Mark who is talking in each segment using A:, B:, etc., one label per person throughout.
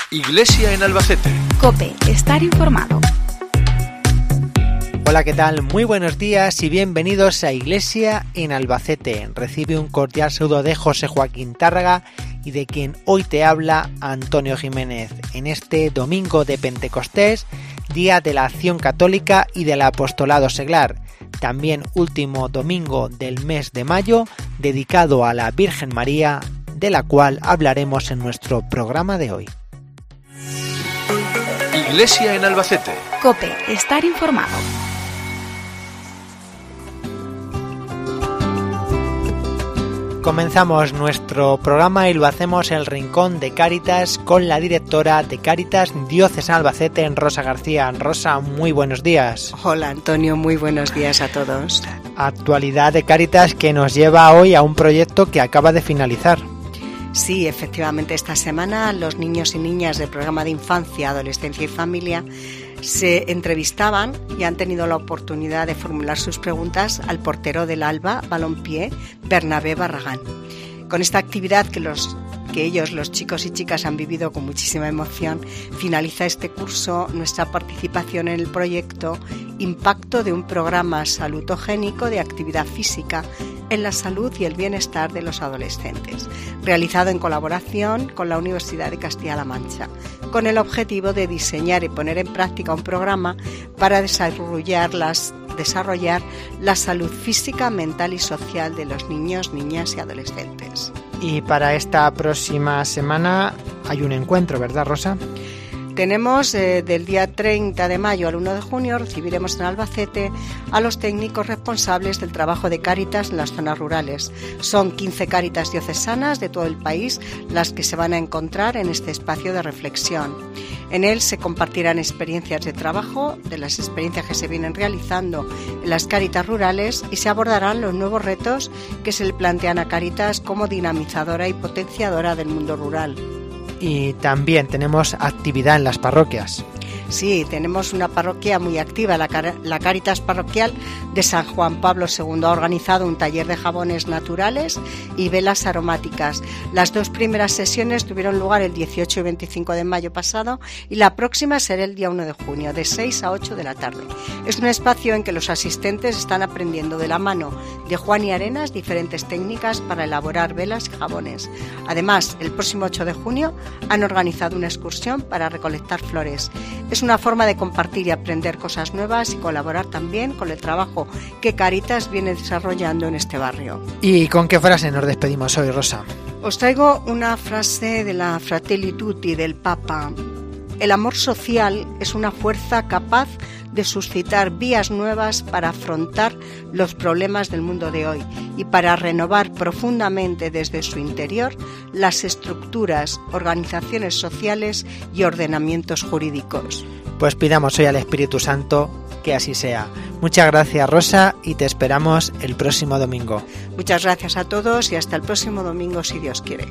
A: Iglesia en Albacete.
B: COPE, estar informado.
C: Hola, ¿qué tal? Muy buenos días y bienvenidos a Iglesia en Albacete. Recibe un cordial saludo de José Joaquín Tárraga y de quien hoy te habla Antonio Jiménez, en este domingo de Pentecostés, día de la Acción Católica y del Apostolado Seglar, también último domingo del mes de mayo, dedicado a la Virgen María, de la cual hablaremos en nuestro programa de hoy.
A: Iglesia en Albacete.
B: COPE, estar informado.
C: Comenzamos nuestro programa y lo hacemos en el Rincón de Cáritas con la directora de Cáritas Diocesana Albacete, Rosa García. Rosa, muy buenos días.
D: Hola Antonio, muy buenos días a todos.
C: Actualidad de Cáritas que nos lleva hoy a un proyecto que acaba de finalizar.
D: Sí, efectivamente, esta semana los niños y niñas del programa de infancia, adolescencia y familia se entrevistaban y han tenido la oportunidad de formular sus preguntas al portero del Alba Balompié, Bernabé Barragán. Con esta actividad que ellos, los chicos y chicas, han vivido con muchísima emoción, finaliza este curso nuestra participación en el proyecto Impacto de un programa salutogénico de actividad física en la salud y el bienestar de los adolescentes, realizado en colaboración con la Universidad de Castilla-La Mancha, con el objetivo de diseñar y poner en práctica un programa para desarrollar la salud física, mental y social de los niños, niñas y adolescentes.
C: Y para esta próxima semana hay un encuentro, ¿verdad, Rosa?
D: Tenemos del día 30 de mayo al 1 de junio, recibiremos en Albacete a los técnicos responsables del trabajo de Cáritas en las zonas rurales. Son 15 Cáritas diocesanas de todo el país las que se van a encontrar en este espacio de reflexión. En él se compartirán experiencias de trabajo, de las experiencias que se vienen realizando en las Cáritas rurales, y se abordarán los nuevos retos que se le plantean a Cáritas como dinamizadora y potenciadora del mundo rural.
C: Y también tenemos actividad en las parroquias.
D: Sí, tenemos una parroquia muy activa, la Cáritas Parroquial de San Juan Pablo II. Ha organizado un taller de jabones naturales y velas aromáticas. Las dos primeras sesiones tuvieron lugar el 18 y 25 de mayo pasado y la próxima será el día 1 de junio, de 6 a 8 de la tarde. Es un espacio en que los asistentes están aprendiendo de la mano de Juan y Arenas diferentes técnicas para elaborar velas y jabones. Además, el próximo 8 de junio han organizado una excursión para recolectar flores. Es una forma de compartir y aprender cosas nuevas y colaborar también con el trabajo que Cáritas viene desarrollando en este barrio.
C: ¿Y con qué frase nos despedimos hoy, Rosa?
D: Os traigo una frase de la Fratelli Tutti del Papa. El amor social es una fuerza capaz de suscitar vías nuevas para afrontar los problemas del mundo de hoy y para renovar profundamente desde su interior las estructuras, organizaciones sociales y ordenamientos jurídicos.
C: Pues pidamos hoy al Espíritu Santo que así sea. Muchas gracias, Rosa, y te esperamos el próximo domingo.
D: Muchas gracias a todos y hasta el próximo domingo, si Dios quiere.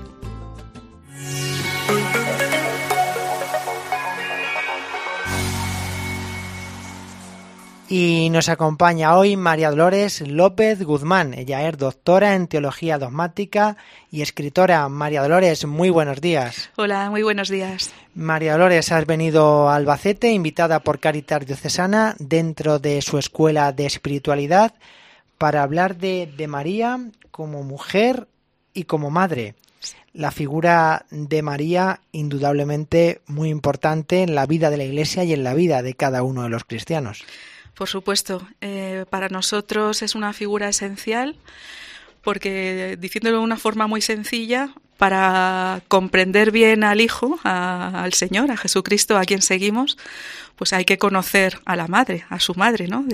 C: Y nos acompaña hoy María Dolores López Guzmán. Ella es doctora en Teología Dogmática y escritora. María Dolores, muy buenos días.
E: Hola, muy buenos días.
C: María Dolores, has venido a Albacete, invitada por Cáritas Diocesana dentro de su escuela de espiritualidad para hablar de María como mujer y como madre. La figura de María, indudablemente muy importante en la vida de la Iglesia y en la vida de cada uno de los cristianos.
E: Por supuesto, para nosotros es una figura esencial porque, diciéndolo de una forma muy sencilla, para comprender bien al Hijo, al Señor, a Jesucristo, a quien seguimos, pues hay que conocer a la madre, a su madre, ¿no?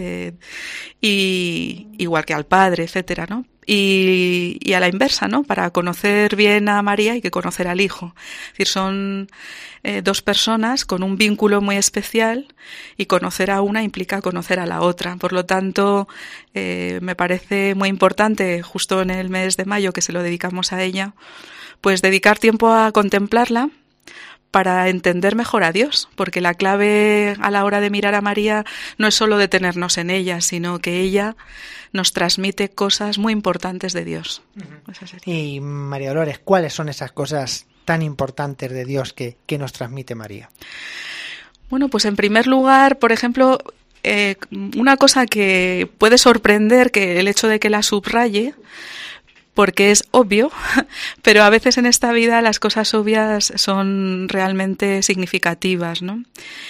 E: Y igual que al padre, etcétera, ¿no? Y a la inversa, ¿no? Para conocer bien a María hay que conocer al Hijo. Es decir, son dos personas con un vínculo muy especial y conocer a una implica conocer a la otra. Por lo tanto, me parece muy importante, justo en el mes de mayo que se lo dedicamos a ella, pues dedicar tiempo a contemplarla para entender mejor a Dios, porque la clave a la hora de mirar a María no es solo detenernos en ella, sino que ella nos transmite cosas muy importantes de Dios.
C: Y María Dolores, ¿cuáles son esas cosas tan importantes de Dios que nos transmite María?
E: Bueno, pues en primer lugar, por ejemplo, una cosa que puede sorprender, que el hecho de que la subraye, porque es obvio, pero a veces en esta vida las cosas obvias son realmente significativas, ¿no?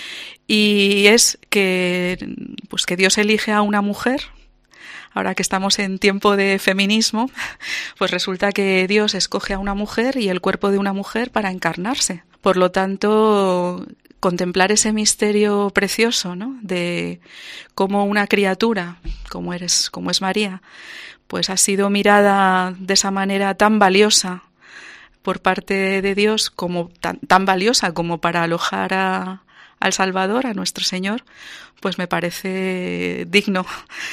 E: Y es que Dios elige a una mujer. Ahora que estamos en tiempo de feminismo, pues resulta que Dios escoge a una mujer y el cuerpo de una mujer para encarnarse. Por lo tanto, contemplar ese misterio precioso, ¿no? De cómo una criatura, como es María, pues ha sido mirada de esa manera tan valiosa por parte de Dios, como tan valiosa como para alojar al Salvador, a nuestro Señor, pues me parece digno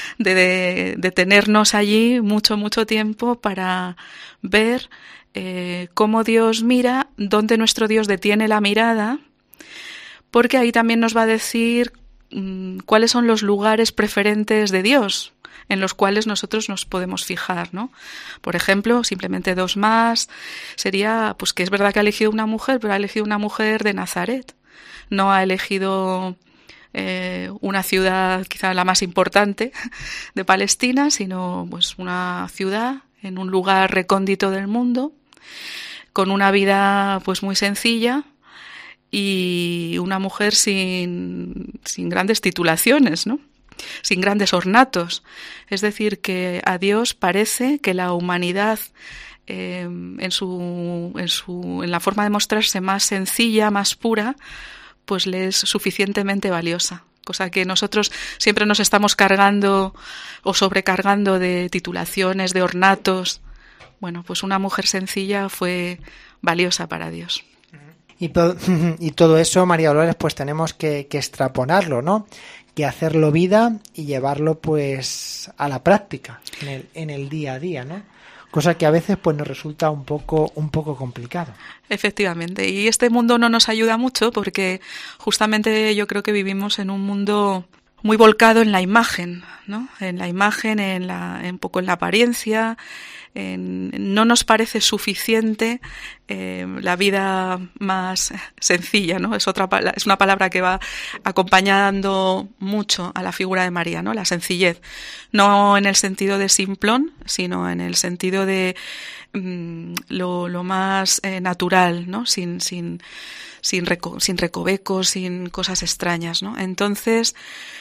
E: de tenernos allí mucho tiempo para ver cómo Dios mira, dónde nuestro Dios detiene la mirada, porque ahí también nos va a decir cuáles son los lugares preferentes de Dios en los cuales nosotros nos podemos fijar, ¿no? Por ejemplo, simplemente dos más, sería pues que es verdad que ha elegido una mujer, pero ha elegido una mujer de Nazaret. No ha elegido una ciudad quizá la más importante de Palestina, sino pues una ciudad en un lugar recóndito del mundo, con una vida pues muy sencilla y una mujer sin grandes titulaciones, ¿no? Sin grandes ornatos. Es decir, que a Dios parece que la humanidad en la forma de mostrarse más sencilla, más pura, pues le es suficientemente valiosa, cosa que nosotros siempre nos estamos cargando o sobrecargando de titulaciones, de ornatos. Bueno, pues una mujer sencilla fue valiosa para Dios.
C: Y todo eso, María Dolores, pues tenemos que extrapolarlo, ¿no? Que hacerlo vida y llevarlo pues a la práctica, en el día a día, ¿no? Cosa que a veces pues nos resulta un poco complicado.
E: Efectivamente, y este mundo no nos ayuda mucho porque justamente yo creo que vivimos en un mundo muy volcado en la imagen, ¿no? En la imagen, un poco en la apariencia. No nos parece suficiente la vida más sencilla, ¿no? Es una palabra que va acompañando mucho a la figura de María, ¿no? La sencillez, no en el sentido de simplón, sino en el sentido de lo más natural, ¿no? Sin recovecos, sin cosas extrañas, ¿no? Entonces,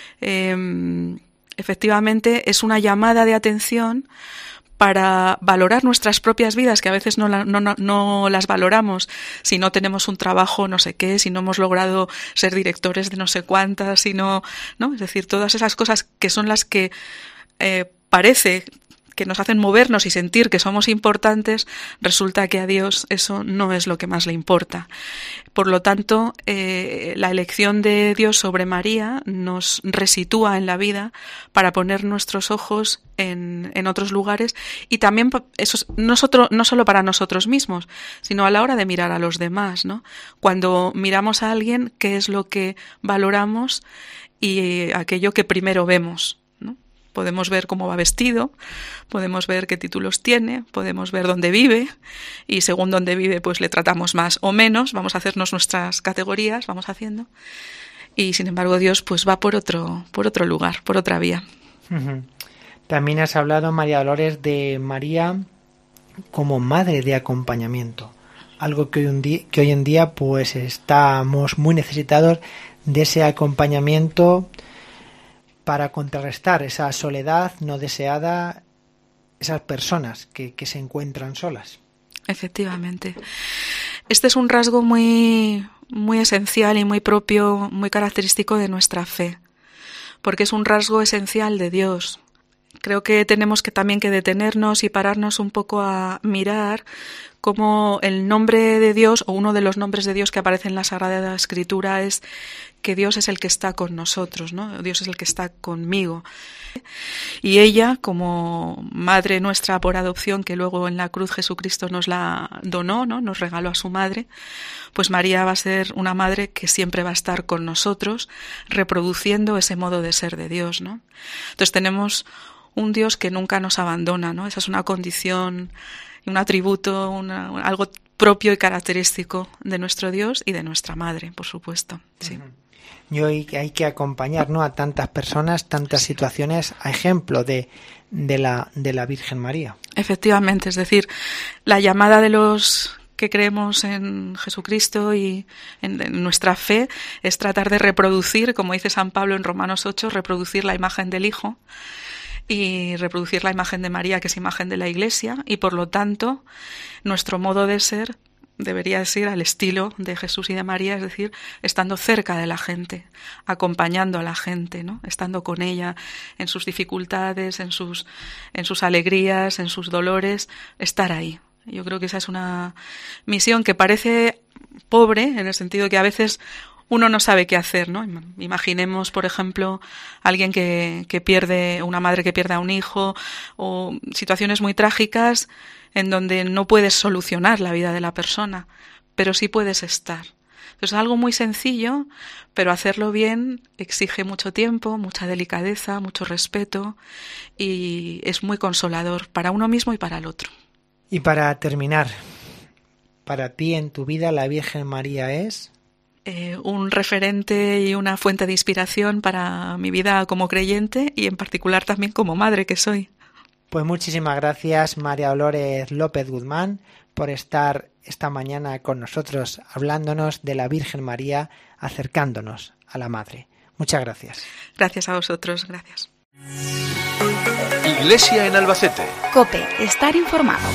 E: efectivamente, es una llamada de atención para valorar nuestras propias vidas, que a veces no las valoramos si no tenemos un trabajo no sé qué, si no hemos logrado ser directores de no sé cuántas, ¿no? Es decir, todas esas cosas que son las que parece que nos hacen movernos y sentir que somos importantes, resulta que a Dios eso no es lo que más le importa. Por lo tanto, la elección de Dios sobre María nos resitúa en la vida para poner nuestros ojos en otros lugares y también eso no solo para nosotros mismos, sino a la hora de mirar a los demás, ¿no? Cuando miramos a alguien, ¿qué es lo que valoramos y aquello que primero vemos? Podemos ver cómo va vestido, podemos ver qué títulos tiene, podemos ver dónde vive y según dónde vive pues le tratamos más o menos, vamos a hacernos nuestras categorías, vamos haciendo y sin embargo Dios pues va por otro lugar, por otra vía.
C: También has hablado, María Dolores, de María como madre de acompañamiento, algo que hoy en día pues estamos muy necesitados de ese acompañamiento para contrarrestar esa soledad no deseada, esas personas que se encuentran solas.
E: Efectivamente. Este es un rasgo muy esencial y muy propio, muy característico de nuestra fe, porque es un rasgo esencial de Dios. Creo que tenemos también que detenernos y pararnos un poco a mirar cómo el nombre de Dios, o uno de los nombres de Dios que aparece en la Sagrada Escritura, es que Dios es el que está con nosotros, ¿no? Dios es el que está conmigo. Y ella, como madre nuestra por adopción, que luego en la cruz Jesucristo nos la donó, ¿no? Nos regaló a su madre, pues María va a ser una madre que siempre va a estar con nosotros, reproduciendo ese modo de ser de Dios, ¿no? Entonces tenemos un Dios que nunca nos abandona, ¿no? Esa es una condición, un atributo, algo propio y característico de nuestro Dios y de nuestra Madre, por supuesto. Sí.
C: Y hoy hay que acompañar, ¿no?, a tantas personas, tantas situaciones, a ejemplo de la Virgen María.
E: Efectivamente, es decir, la llamada de los que creemos en Jesucristo y en nuestra fe es tratar de reproducir, como dice San Pablo en Romanos 8, reproducir la imagen del Hijo y reproducir la imagen de María, que es imagen de la Iglesia, y por lo tanto nuestro modo de ser debería ser al estilo de Jesús y de María, es decir, estando cerca de la gente, acompañando a la gente, ¿no?, estando con ella en sus dificultades, en sus alegrías, en sus dolores, estar ahí. Yo creo que esa es una misión que parece pobre, en el sentido que a veces uno no sabe qué hacer, ¿no? Imaginemos, por ejemplo, alguien que pierde, una madre que pierde a un hijo, o situaciones muy trágicas en donde no puedes solucionar la vida de la persona, pero sí puedes estar. Entonces es algo muy sencillo, pero hacerlo bien exige mucho tiempo, mucha delicadeza, mucho respeto, y es muy consolador para uno mismo y para el otro.
C: Y para terminar, para ti en tu vida la Virgen María es
E: un referente y una fuente de inspiración para mi vida como creyente y en particular también como madre que soy.
C: Pues muchísimas gracias, María Dolores López Guzmán, por estar esta mañana con nosotros hablándonos de la Virgen María, acercándonos a la Madre. Muchas gracias.
E: Gracias a vosotros, gracias.
A: Iglesia en Albacete.
B: COPE, estar informado.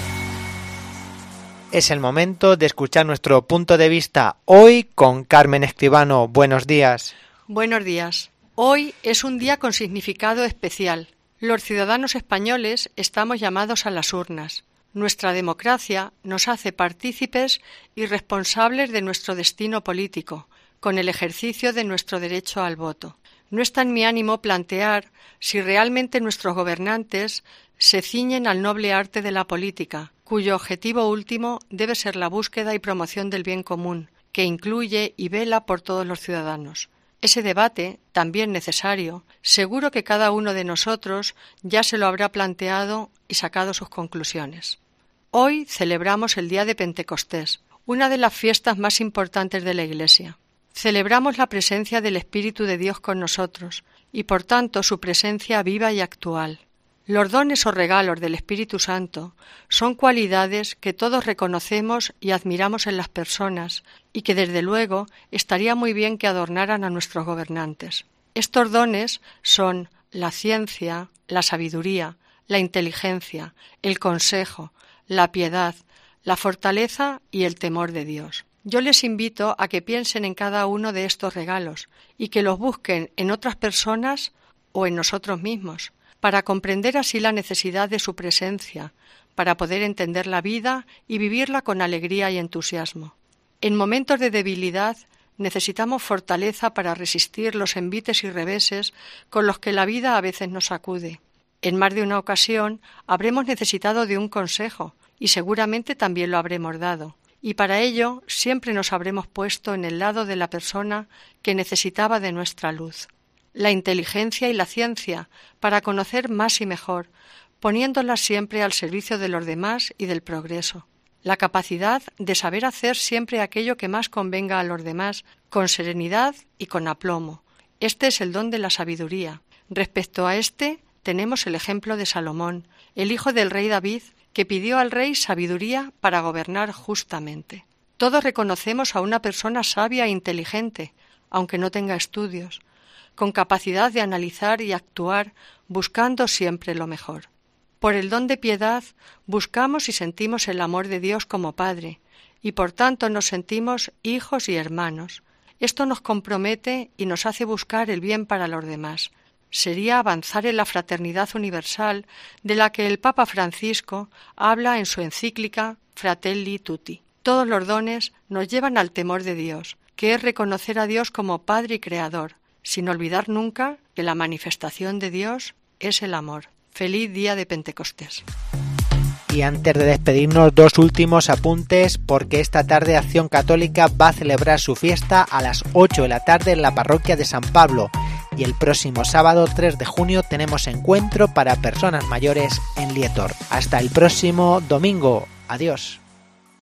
C: Es el momento de escuchar nuestro punto de vista hoy con Carmen Escribano. Buenos días.
F: Buenos días. Hoy es un día con significado especial. Los ciudadanos españoles estamos llamados a las urnas. Nuestra democracia nos hace partícipes y responsables de nuestro destino político, con el ejercicio de nuestro derecho al voto. No está en mi ánimo plantear si realmente nuestros gobernantes se ciñen al noble arte de la política, cuyo objetivo último debe ser la búsqueda y promoción del bien común, que incluye y vela por todos los ciudadanos. Ese debate, también necesario, seguro que cada uno de nosotros ya se lo habrá planteado y sacado sus conclusiones. Hoy celebramos el día de Pentecostés, una de las fiestas más importantes de la Iglesia. Celebramos la presencia del Espíritu de Dios con nosotros y, por tanto, su presencia viva y actual. Los dones o regalos del Espíritu Santo son cualidades que todos reconocemos y admiramos en las personas y que, desde luego, estaría muy bien que adornaran a nuestros gobernantes. Estos dones son la ciencia, la sabiduría, la inteligencia, el consejo, la piedad, la fortaleza y el temor de Dios. Yo les invito a que piensen en cada uno de estos regalos y que los busquen en otras personas o en nosotros mismos, para comprender así la necesidad de su presencia, para poder entender la vida y vivirla con alegría y entusiasmo. En momentos de debilidad necesitamos fortaleza para resistir los envites y reveses con los que la vida a veces nos sacude. En más de una ocasión habremos necesitado de un consejo y seguramente también lo habremos dado. Y para ello siempre nos habremos puesto en el lado de la persona que necesitaba de nuestra luz. La inteligencia y la ciencia para conocer más y mejor, poniéndolas siempre al servicio de los demás y del progreso. La capacidad de saber hacer siempre aquello que más convenga a los demás, con serenidad y con aplomo. Este es el don de la sabiduría. Respecto a este, tenemos el ejemplo de Salomón, el hijo del rey David, que pidió al rey sabiduría para gobernar justamente. Todos reconocemos a una persona sabia e inteligente, aunque no tenga estudios, con capacidad de analizar y actuar, buscando siempre lo mejor. Por el don de piedad buscamos y sentimos el amor de Dios como Padre, y por tanto nos sentimos hijos y hermanos. Esto nos compromete y nos hace buscar el bien para los demás. Sería avanzar en la fraternidad universal de la que el Papa Francisco habla en su encíclica Fratelli Tutti. Todos los dones nos llevan al temor de Dios, que es reconocer a Dios como Padre y Creador, sin olvidar nunca que la manifestación de Dios es el amor. Feliz día de Pentecostés.
C: Y antes de despedirnos, dos últimos apuntes, porque esta tarde Acción Católica va a celebrar su fiesta a las 8 de la tarde en la parroquia de San Pablo. Y el próximo sábado 3 de junio tenemos encuentro para personas mayores en Lietor. Hasta el próximo domingo. Adiós.